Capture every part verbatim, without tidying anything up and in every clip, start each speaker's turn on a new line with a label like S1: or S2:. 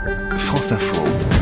S1: France Info.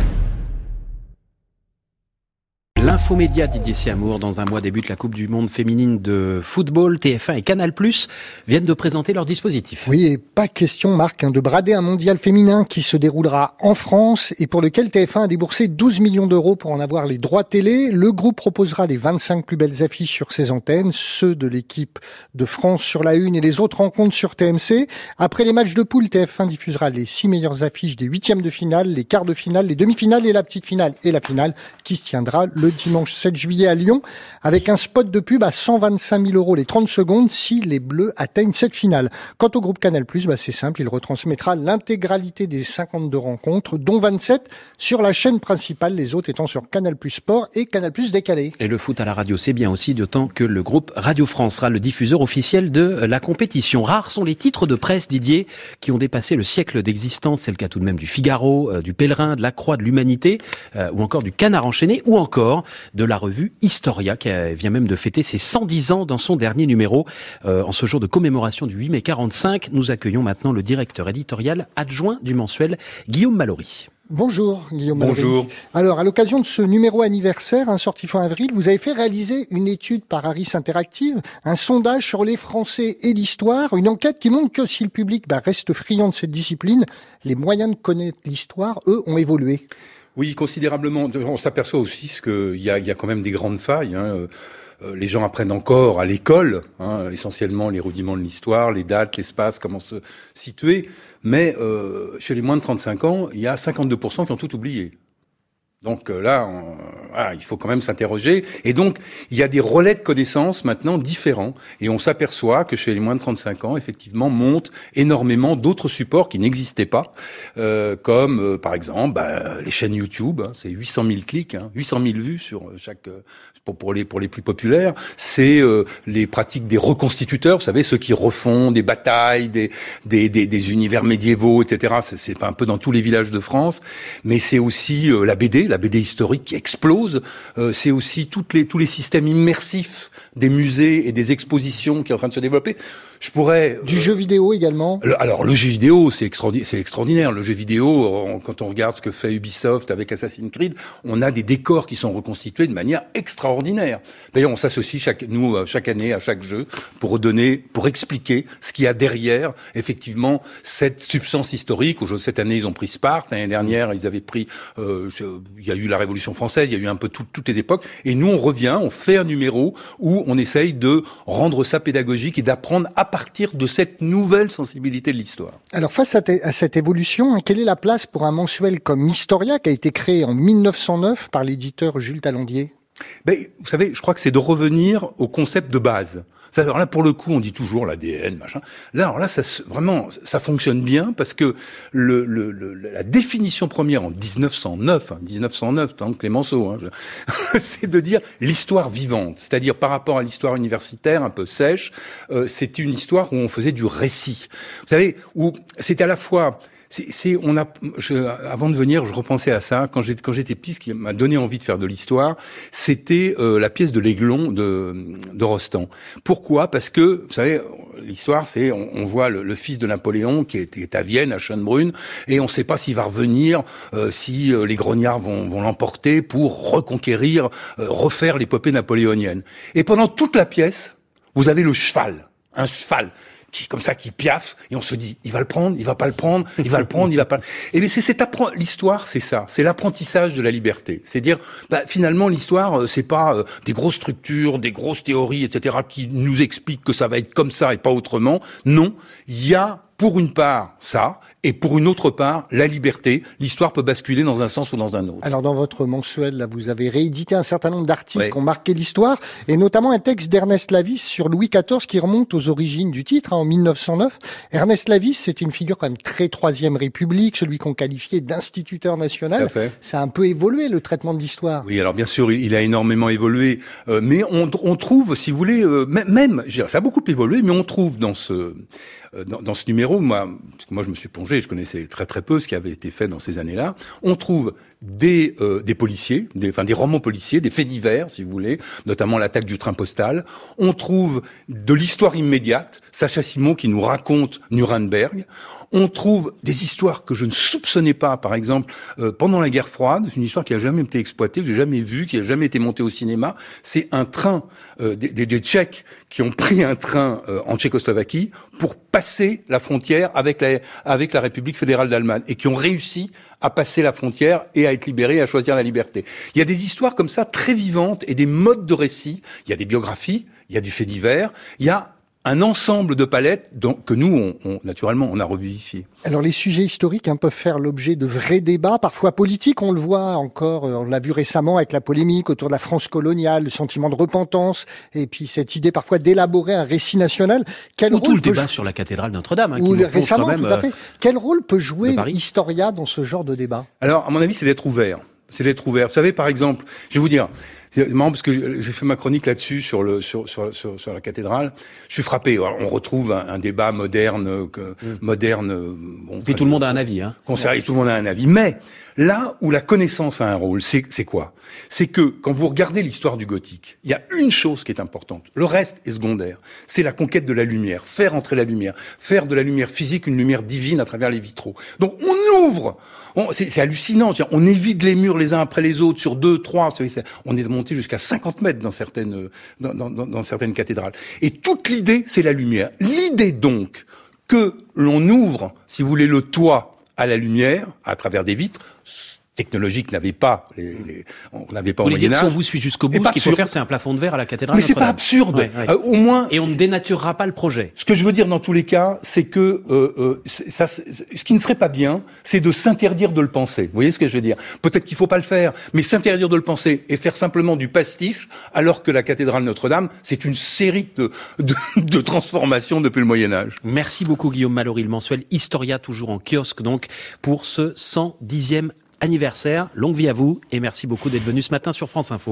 S2: L'infomédia Didier Siamour, dans un mois débute la Coupe du Monde féminine de football. T F un et Canal+ viennent de présenter leur dispositif.
S3: Oui, et pas question, Marc, hein, de brader un mondial féminin qui se déroulera en France et pour lequel T F un a déboursé douze millions d'euros pour en avoir les droits télé. Le groupe proposera les vingt-cinq plus belles affiches sur ses antennes, ceux de l'équipe de France sur la une et les autres rencontres sur T M C. Après les matchs de poule, T F un diffusera les six meilleures affiches des huitièmes de finale, les quarts de finale, les demi-finales et la petite finale et la finale qui se tiendra le dimanche sept juillet à Lyon, avec un spot de pub à cent vingt-cinq mille euros les trente secondes si les Bleus atteignent cette finale. Quant au groupe Canal+, bah c'est simple, il retransmettra l'intégralité des cinquante-deux rencontres, dont vingt-sept sur la chaîne principale, les autres étant sur Canal+ Sport et Canal+ Décalé.
S2: Et le foot à la radio, c'est bien aussi, d'autant que le groupe Radio France sera le diffuseur officiel de la compétition. Rares sont les titres de presse, Didier, qui ont dépassé le siècle d'existence. C'est le cas tout de même du Figaro, euh, du Pèlerin, de la Croix, de l'Humanité, euh, ou encore du Canard enchaîné, ou encore de la revue Historia, qui vient même de fêter ses cent dix ans dans son dernier numéro. Euh, en ce jour de commémoration du huit mai quarante-cinq, nous accueillons maintenant le directeur éditorial adjoint du mensuel, Guillaume Mallory.
S3: Bonjour Guillaume Mallory.
S4: Bonjour.
S3: Alors, à l'occasion de ce numéro anniversaire, hein, sorti fin avril, vous avez fait réaliser une étude par Harris Interactive, un sondage sur les Français et l'histoire, une enquête qui montre que si le public bah, reste friand de cette discipline, les moyens de connaître l'histoire, eux, ont évolué.
S4: Oui, considérablement. On s'aperçoit aussi qu'il y a, il y a quand même des grandes failles. Hein. Les gens apprennent encore à l'école, hein, essentiellement les rudiments de l'histoire, les dates, l'espace, comment se situer. Mais euh, chez les moins de trente-cinq ans, il y a cinquante-deux pour cent qui ont tout oublié. Donc là, on, voilà, il faut quand même s'interroger. Et donc, il y a des relais de connaissances maintenant différents. Et on s'aperçoit que chez les moins de trente-cinq ans, effectivement, montent énormément d'autres supports qui n'existaient pas, euh, comme euh, par exemple bah, les chaînes YouTube. Hein, c'est huit cent mille clics, hein, huit cent mille vues sur chaque pour, pour les pour les plus populaires. C'est euh, les pratiques des reconstituteurs, vous savez, ceux qui refont des batailles, des des des, des univers médiévaux, et cetera. C'est, c'est un peu dans tous les villages de France. Mais c'est aussi euh, la B D. La B D historique qui explose, euh, c'est aussi toutes les, tous les systèmes immersifs des musées et des expositions qui est en train de se développer. Je pourrais...
S3: Du euh, jeu vidéo également.
S4: le, Alors, le jeu vidéo, c'est, extraordi- c'est extraordinaire. Le jeu vidéo, on, quand on regarde ce que fait Ubisoft avec Assassin's Creed, on a des décors qui sont reconstitués de manière extraordinaire. D'ailleurs, on s'associe chaque, nous, chaque année à chaque jeu pour redonner, pour expliquer ce qu'il y a derrière, effectivement, cette substance historique. Cette année, ils ont pris Sparte. L'année dernière, ils avaient pris... Euh, il y a eu la Révolution française, il y a eu un peu tout, toutes les époques. Et nous, on revient, on fait un numéro où on essaye de rendre ça pédagogique et d'apprendre à partir de cette nouvelle sensibilité de l'histoire.
S3: Alors, face à, te, à cette évolution, quelle est la place pour un mensuel comme Historia, qui a été créé en mille neuf cent neuf par l'éditeur Jules Tallandier ?
S4: Ben, vous savez, je crois que c'est de revenir au concept de base. Alors là, pour le coup, on dit toujours l'A D N, machin. Là, alors là, ça vraiment, ça fonctionne bien parce que le, le, le la définition première en dix-neuf cent neuf, hein, dix-neuf cent neuf, tant que Clémenceau, hein, je... c'est de dire l'histoire vivante, c'est-à-dire par rapport à l'histoire universitaire un peu sèche, euh, c'était une histoire où on faisait du récit. Vous savez, où c'était à la fois C'est, c'est, on a, je, avant de venir, je repensais à ça. Quand j'étais, quand j'étais petit, ce qui m'a donné envie de faire de l'histoire, c'était euh, la pièce de l'Aiglon de, de Rostand. Pourquoi ? Parce que, vous savez, l'histoire, c'est, on, on voit le, le fils de Napoléon qui est, qui est à Vienne, à Schönbrunn, et on ne sait pas s'il va revenir, euh, si euh, les grognards vont, vont l'emporter pour reconquérir, euh, refaire l'épopée napoléonienne. Et pendant toute la pièce, vous avez le cheval, un cheval. Qui, comme ça, qui piaffe, et on se dit, il va le prendre, il va pas le prendre, il va le prendre, il va pas le... Et bien, c'est cet appren... l'histoire, c'est ça. C'est l'apprentissage de la liberté. C'est dire, bah, finalement, l'histoire, c'est pas euh, des grosses structures, des grosses théories, et cetera, qui nous expliquent que ça va être comme ça et pas autrement. Non. Il y a, pour une part, ça, et pour une autre part, la liberté. L'histoire peut basculer dans un sens ou dans un autre.
S3: Alors, dans votre mensuel, là, vous avez réédité un certain nombre d'articles
S4: ouais.
S3: qui ont marqué l'histoire, et notamment un texte d'Ernest Lavis sur Louis quatorze qui remonte aux origines du titre, hein, en mille neuf cent neuf. Ernest Lavis, c'est une figure quand même très Troisième République, celui qu'on qualifiait d'instituteur national. Ça a un peu évolué, le traitement de l'histoire.
S4: Oui, alors bien sûr, il a énormément évolué, euh, mais on, on trouve, si vous voulez, euh, même, je veux dire, ça a beaucoup évolué, mais on trouve dans ce... dans, dans ce numéro, moi, parce que moi je me suis plongé, je connaissais très très peu ce qui avait été fait dans ces années-là. On trouve des euh, des policiers, des, enfin des romans policiers, des faits divers, si vous voulez, notamment l'attaque du train postal. On trouve de l'histoire immédiate, Sacha Simon qui nous raconte Nuremberg. On trouve des histoires que je ne soupçonnais pas, par exemple, euh, pendant la guerre froide. C'est une histoire qui a jamais été exploitée, que j'ai jamais vue, qui a jamais été montée au cinéma. C'est un train, euh, des, des, des Tchèques qui ont pris un train euh, en Tchécoslovaquie pour passer la frontière avec la, avec la République fédérale d'Allemagne et qui ont réussi à passer la frontière et à être libérés, à choisir la liberté. Il y a des histoires comme ça très vivantes et des modes de récit. Il y a des biographies, il y a du fait divers, il y a un ensemble de palettes dont, que nous, on, on, naturellement, on a revivifié.
S3: Alors les sujets historiques hein, peuvent faire l'objet de vrais débats, parfois politiques. On le voit encore, on l'a vu récemment avec la polémique autour de la France coloniale, le sentiment de repentance, et puis cette idée parfois d'élaborer un récit national. Quel
S2: Ou
S3: rôle
S2: tout le
S3: peut
S2: débat
S3: jou-
S2: sur la cathédrale Notre-Dame, hein,
S3: Ou
S2: qui nous
S3: récemment,
S2: quand même,
S3: tout à fait. Quel rôle peut jouer
S2: Paris.
S3: Historia dans ce genre de débat?
S4: Alors, à mon avis, c'est d'être ouvert. C'est d'être ouvert. Vous savez, par exemple, je vais vous dire, c'est marrant parce que j'ai fait ma chronique là-dessus sur le sur sur sur, sur la cathédrale. Je suis frappé. Alors, on retrouve un, un débat moderne, que, mmh. moderne. Bon,
S2: Puis tout le monde a un avis, hein.
S4: Conservé, tout le monde a un avis. Mais là où la connaissance a un rôle, c'est c'est quoi? C'est que quand vous regardez l'histoire du gothique, il y a une chose qui est importante. Le reste est secondaire. C'est la conquête de la lumière, faire entrer la lumière, faire de la lumière physique une lumière divine à travers les vitraux. Donc on ouvre. On, c'est, c'est hallucinant. On évite les murs les uns après les autres sur deux, trois. On est monté jusqu'à cinquante mètres dans certaines, dans, dans, dans certaines cathédrales. Et toute l'idée, c'est la lumière. L'idée donc que l'on ouvre, si vous voulez, le toit à la lumière à travers des vitres technologiques n'avait pas, les, les, on n'avait pas au Moyen-Âge.
S2: Si on vous suit jusqu'au bout, ce qu'il faut faire, c'est un plafond de verre à la cathédrale.
S4: Mais c'est pas absurde.
S2: Ouais, ouais.
S4: Euh, au moins.
S2: Et on ne dénaturera pas le projet.
S4: Ce que je veux dire dans tous les cas, c'est que euh, euh, c'est, ça, c'est, ce qui ne serait pas bien, c'est de s'interdire de le penser. Vous voyez ce que je veux dire? Peut-être qu'il faut pas le faire, mais s'interdire de le penser et faire simplement du pastiche, alors que la cathédrale Notre-Dame, c'est une série de, de, de transformations depuis le Moyen-Âge.
S2: Merci beaucoup Guillaume Mallory, le mensuel Historia, toujours en kiosque donc pour ce cent dixième anniversaire. Longue vie à vous et merci beaucoup d'être venu ce matin sur France Info.